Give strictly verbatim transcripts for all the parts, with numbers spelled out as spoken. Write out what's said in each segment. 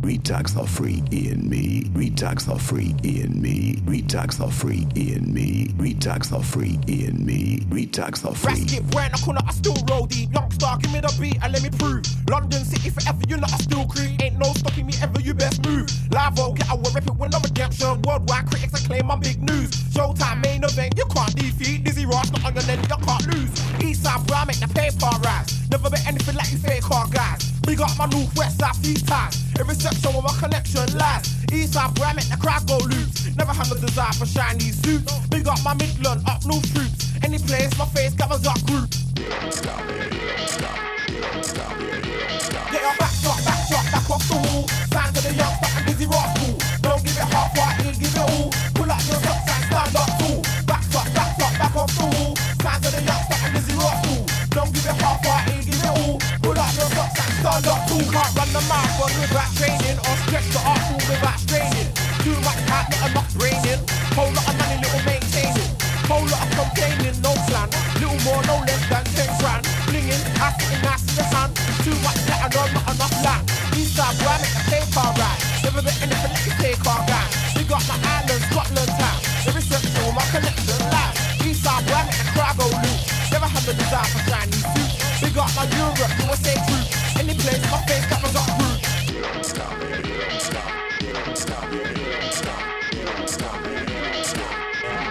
Retags are free in me. Retags are free in me. Retags are free in me. Retags are free in me. Retags are free. Rasket brand, I corner, I still roll deep. Youngstar, give me the beat and let me prove. London City forever, you know I still creep. Ain't no stopping me ever, you best move. Live out, get out, rip it with no redemption. Worldwide critics acclaim my big news. Showtime main event, you can't defeat. Dizzy Ross, not on your lane, you can't lose. Eastside Brown, make the paper rise. Never bet anything like you fake car guys. Big up my north, west, south, east ties. Every section where my connection lies. Eastside Brown, make the crowd go loose. Never had no desire for shiny suits. Big up my Midland, up north troops. Any place, my face covers up group. Stop it, stop it, stop it, stop it. Get your back shot, back shot, back off the wall. Sign to the youngster and Dizzy Ross cool. Don't give it half right, here, give it all. Pull out your socks and stand up tall. Back shot, back shot, back off the wall. Sign to the youngster and Dizzy Ross cool. Don't give it half right, here, give it all. Pull out your socks and stand up tall. Can't run the marathon without training, or stretch the arsenal without straining. Too much hype, not enough braining. Whole lot of money, little maintaining. Whole lot of complaining, no plan. Little more, no less than ten grand. Blinging, I sitting nice in the hand. Too much letter, no, not enough land. Eastside boy, I make the paper right. Never bet anything like you take our guy. We got my island, Scotland town. Every section with my connection live. Eastside boy, I make the crowd go loose. Never had the desire for shiny suits. We got my Europe, U S A troops. Any place, my face covers up roots. Stop it, stop it, stop it, stop it, stop it, stop it.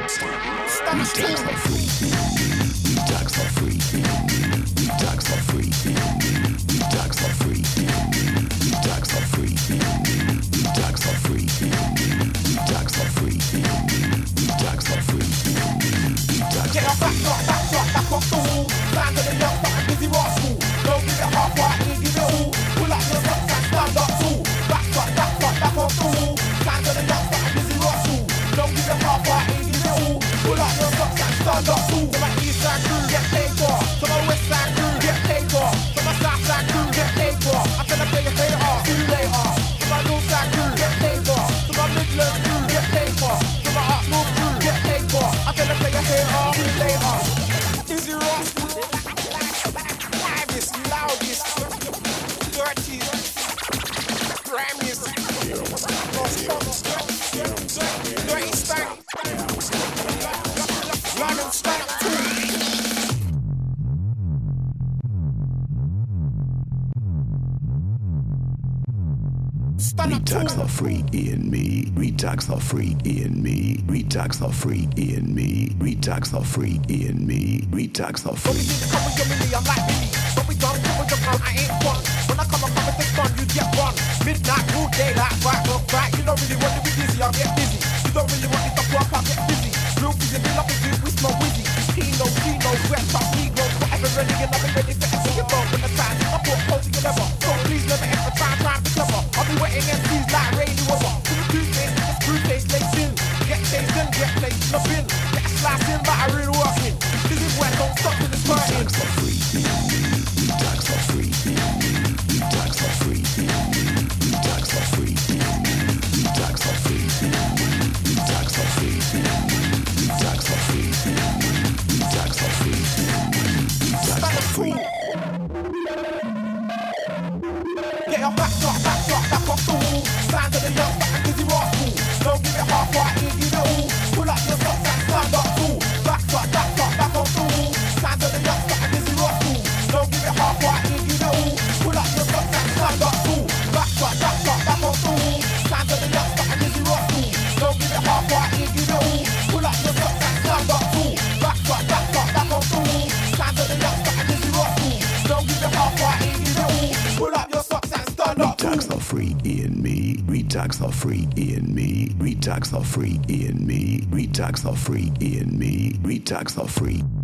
Retags are free in me. Retags are free in me. Retags are free in me. Retags are free in me. Retags are free in me. Retags are free in me. Retags are free in me. Retags are free in me. Retags get your back shot, back shot, back off the wall. Stand to the youngster and Dizzy Ross cool. Don't give it half right, here, give it all. Pull out your socks and stand up tall. Back shot, back shot, back off the wall. Stand to the youngster and Dizzy Ross cool. Don't give it half right, here, give it all. Pull out your socks and stand up tall. To my east side crew, get paid for. To my west side crew, get paid for. To my south side crew, get paid for. I'm gonna play your later, see you later. To my north side crew, get paid for. To my Midland crew, get paid for. To my up north crew, get paid for. I'm gonna play your later, see you later. Dizzy Ross, livest, loudest, dirtiest, grimiest, dirty stank. London stand up too. Retags are free in me. Retags are free in me. Retags are free in me. Retags are free in me. Retags are When we free. did the cover your milli, I'm like Billy. When we done cover your gun, I ain't one. When I come and come with the gun, you get one. Midnight, all day, like right, rock, right. You don't really want to be busy, I'll get busy. You don't really want me to work, I'll get busy. Real busy, bill up with you, we smell wizzy. Pino, Pino, wet top, Negro. Forever ready and I've been ready for every year. When the time, I put close to your level. So please never ever try and try and be clever. I'll be waiting and please like rainy weather. To the toothpaste, this toothpaste lace in. Get chased in, get placed in the bin. Get a slice in, but I really working. This is where don't stop till it's burning. Retags are free in me. Retags are free in me. Retags are free in me. Retags are free in me. Retags are free in me. Retags are free in me. Retags are free in me. Retags are free in me. Retags are free. Get your back shot, back shot, back off the wall. Stand to the youngster and Dizzy Ross cool. Don't give it half right, here, give it all. Pull out your socks and stand up tall. Back shot, back shot, back off the wall. Stand to the youngster and Dizzy Ross cool. Don't give it half right, here, give it all. Pull out your socks and stand up tall. Back shot, back shot, back off the wall. Stand to the youngster and Dizzy Ross cool. Don't give it half right, here, give it all. Pull out your socks and stand up tall. Back shot, back shot, back off the wall. Stand to the youngster and Dizzy Ross cool. Don't give it half right, here, give it all. Pull out your socks and stand up tall. Retags are free in me. Retags are free in me. Retags are free in me. Retags are free in me. Retags are free.